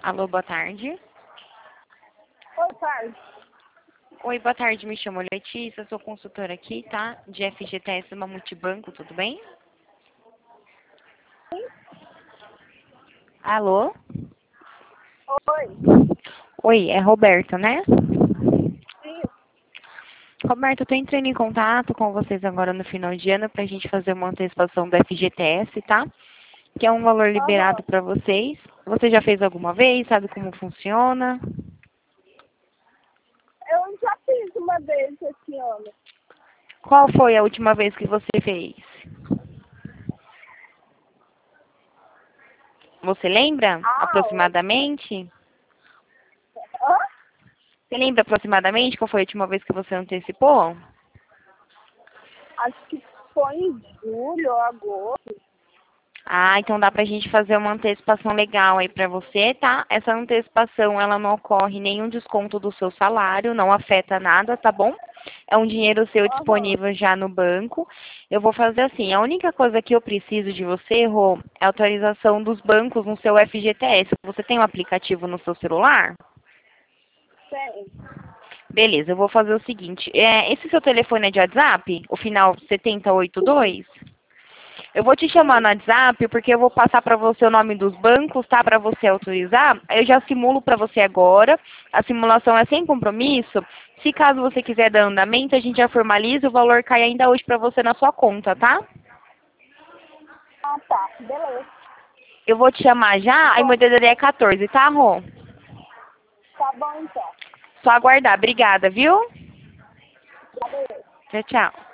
Alô, boa tarde. Boa tarde. Oi, boa tarde, me chamo Letícia, sou consultora aqui, tá? De FGTS Multibanco, tudo bem? Sim? Alô? Oi. Oi, é Roberto, né? Sim. Roberto, eu tô entrando em contato com vocês agora no final de ano pra gente fazer uma antecipação do FGTS, tá? Que é um valor Aham. liberado pra vocês. Você já fez alguma vez? Sabe como funciona? Eu já fiz uma vez esse ano. Qual foi a última vez que você fez? Você lembra Ah, aproximadamente? hã? Você lembra aproximadamente qual foi a última vez que você antecipou? Acho que foi em julho ou agosto. Ah, então dá pra gente fazer uma antecipação legal aí pra você, tá? Essa antecipação, ela não ocorre nenhum desconto do seu salário, não afeta nada, tá bom? É um dinheiro seu Aham. disponível já no banco. Eu vou fazer assim, a única coisa que eu preciso de você, Rô, é a autorização dos bancos no seu FGTS. Você tem um aplicativo no seu celular? Tem. Beleza, eu vou fazer o seguinte, esse seu telefone é de WhatsApp? O final 7082? Eu vou te chamar no Sim. WhatsApp porque eu vou passar para você o nome dos bancos, tá? Para você autorizar. Eu já simulo para você agora. A simulação é sem compromisso. Se caso você quiser dar andamento, a gente já formaliza. O valor cai ainda hoje para você na sua conta, tá? Ah, tá. Beleza. Eu vou te chamar já. Aí meu Bom, DDD é 14, tá, Rô? tá bom então. Só aguardar. Obrigada, viu? Tá, beleza. Tchau, tchau.